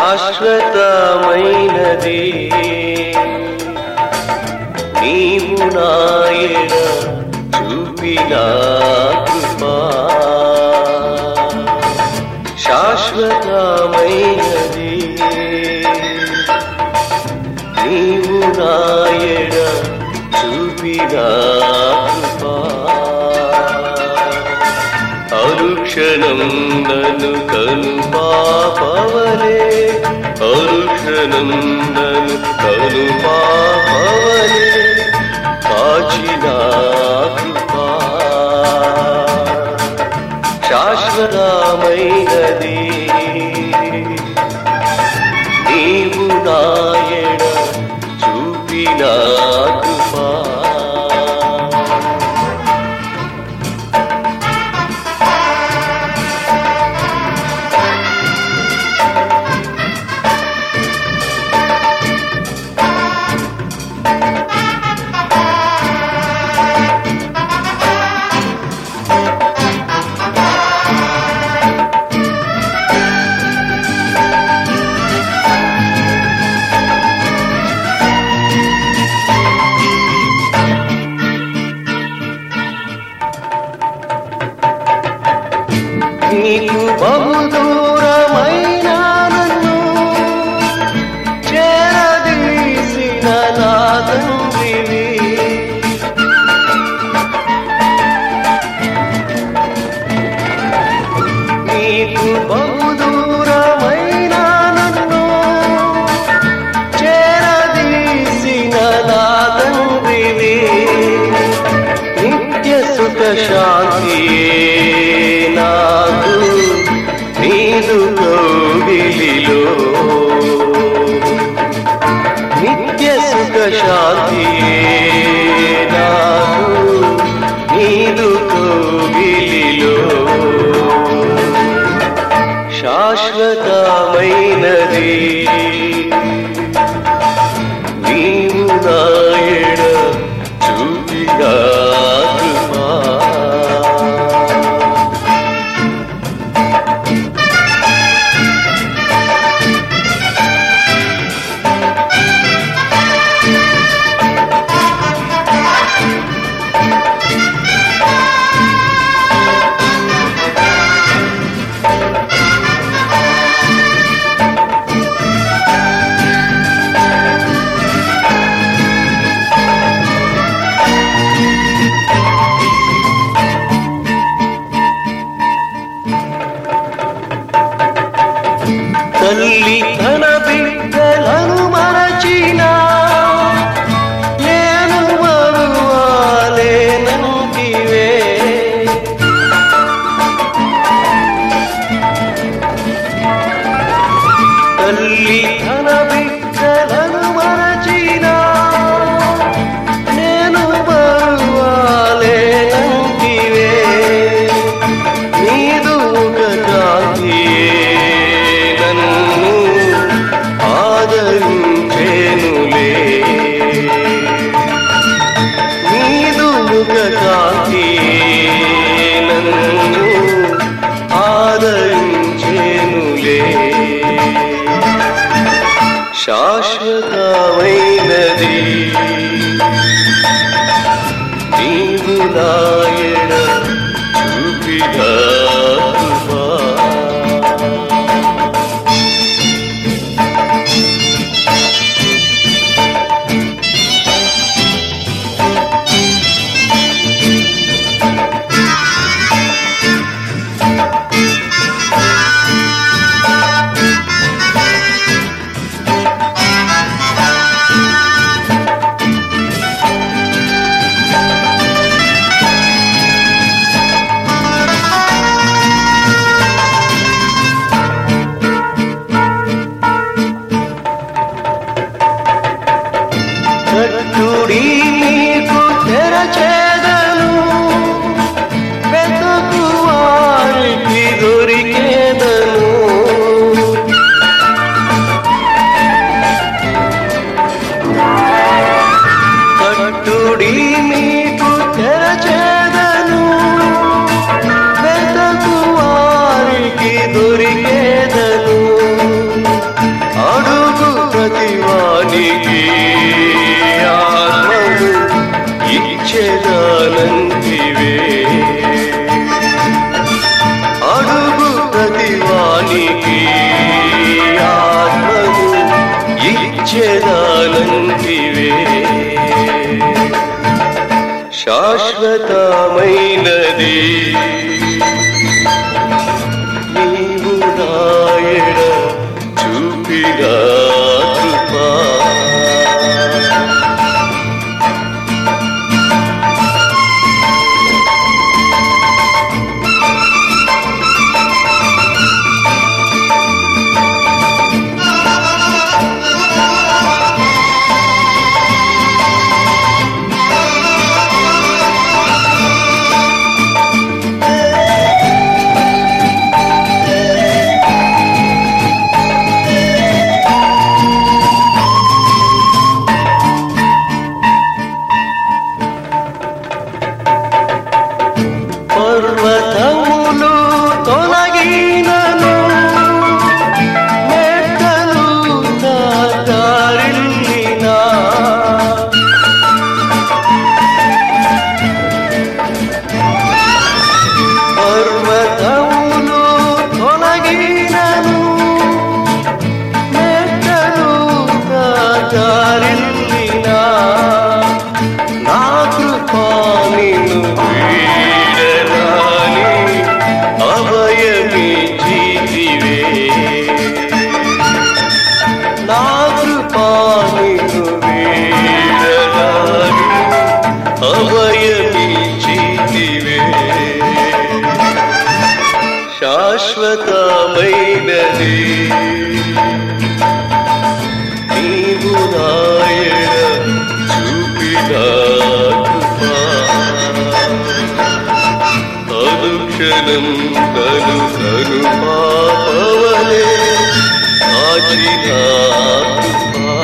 శాశ్వతమైనది నీవు నాయన చూపిన కృపా శాశ్వతమైనది నీవు నాయన చూపిన కృపా అనుక్షణం నన్ను కను పాపవలే అనుక్షణం నన్ను కను పాపవలే కాచిన కృపా శాశ్వతమైనది నీవు నాయన చూపిన కృపా నీకు బహుదూరమైన నన్ను చేరదీసిన నా తండ్రివి నీకు బహుదూరమైన నన్ను చేరదీసిన నా తండ్రివి నిత్య సుఖ శాంతియే నాకు నీదు కౌగిలిలో నిత్య సుఖ శాంతియే నాకు నీదు కౌగిలిలో శాశ్వతమైనది నీవు నాయన చూపిన కృపా తల్లి తన బిడ్డలను మరచిన నేను మరువాలేనంటివే తల్లి తన బిడ్డలను మరచిన నేను మరువాలేనంటివే నీదు కాంతియే ఆదరించేనులే నీదు ముఖ కాంతియే నన్ను ఆదరించేనులే శాశ్వతమైనది నీవు నాయన చూపిన కృపా కట్టుడి నీకు తెరచేదను వెతుకు వారికి దొరికేదను కట్టుడి నీకు తెరచేదను వెతుకు వారికి దొరికేదను శాశ్వతమైనది నీవు నాయన చూపిన కృపా పర్వతములు తొలగినను మెట్టలు దారిల్లినా పర్వతములు తొలగినను మెట్టలు దారిల్లినా నా కృపా నిన్ను నా కృపా నిన్ను వీడనాని అభయమిచ్చితివే శాశ్వతమైనది నీవు నాయన చూపిన కృపా అనుక్షణం తను తను పాపవలే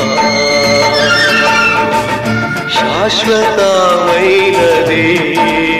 శాశ్వతమైనది